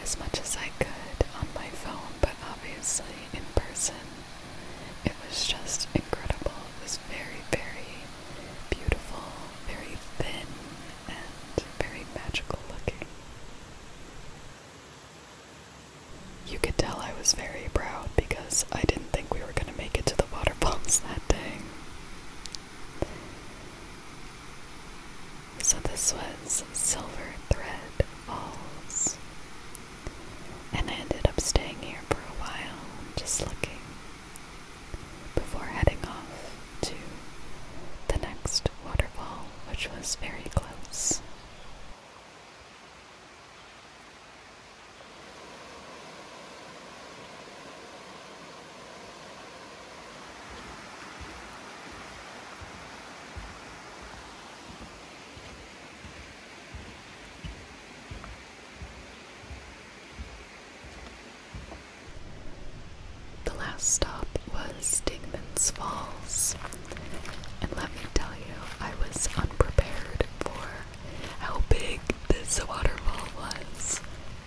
as much as I could on my phone, but obviously in person it was just incredible. It was very, very beautiful, very thin, and very magical looking. You could tell I was very proud because I didn't think we were going to make it to the waterfalls that day. So this was Silver Thread Falls, and I ended up staying here for a while, just looking, before heading off to the next waterfall, which was very close. The last stop was Dingman's Falls, and let me tell you, I was unprepared for how big this waterfall was.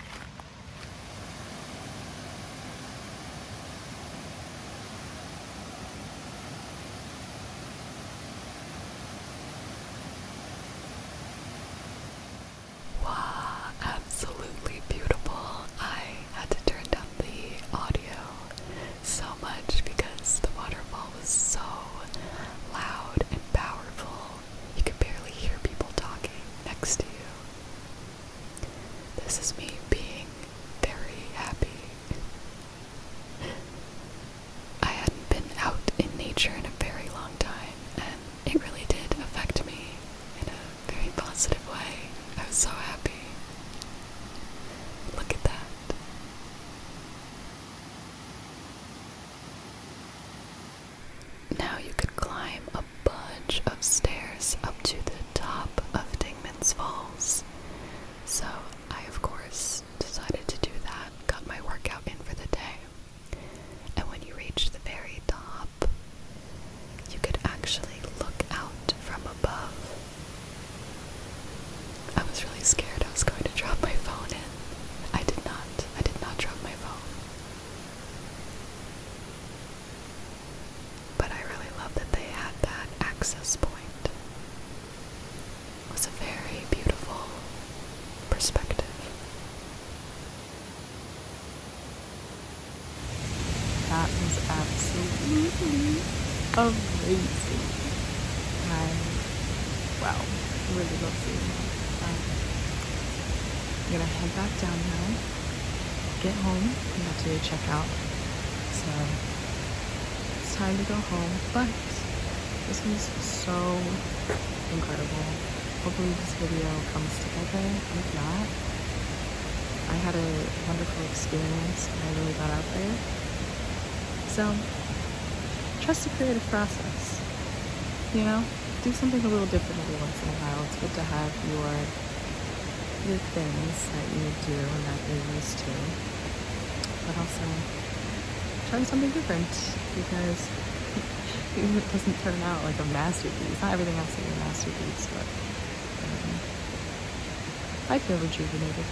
Wow, absolutely beautiful. I had to turn down the audio so much because the waterfall was so loud and powerful. You could barely hear people talking next to you. This is me being very happy. I hadn't been out in nature in a very long time, and it really did affect me in a very positive way. I was so happy. Look at that. Now you could climb a bunch of stairs up to the top of Dingman's Falls. So I, of course, decided to do that, got my workout in for the day. And when you reach the very top, you could actually look out from above. I was really scared I was going to drop my phone in. I did not drop my phone. But I really love that they had that access point. It was a very beautiful perspective. That was absolutely amazing. Wow, really love seeing that. I'm gonna head back down now, get home, I'm about to check out, so it's time to go home, but this was so incredible. Hopefully this video comes together. If not, I had a wonderful experience and I really got out there. So, trust the creative process. You know, do something a little different every once in a while. It's good to have your things that you do and that you're used to. But also, try something different, because even if it doesn't turn out like a masterpiece, not everything has to be a masterpiece, but I feel rejuvenated.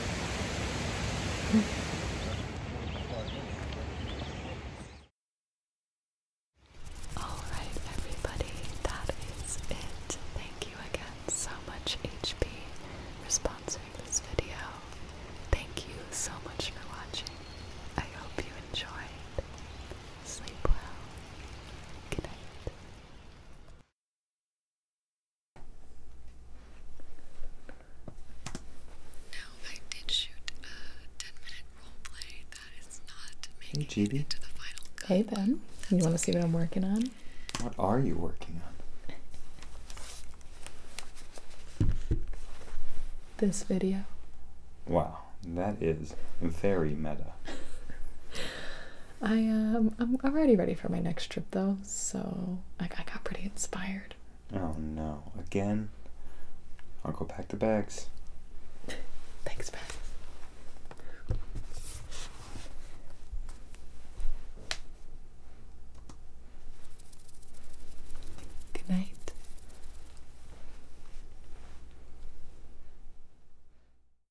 Alright, everybody, that is it. Thank you again so much, HB, for sponsoring this video. Thank you so much for watching. I hope you enjoyed. Sleep well. Good night. Now, I did shoot a 10-minute roleplay that is not making GB. it to the final cut. Hey Ben, you want to see what I'm working on? What are you working on? This video. Wow, that is very meta. I'm already ready for my next trip though, so I got pretty inspired. Oh no, again? I'll go pack the bags.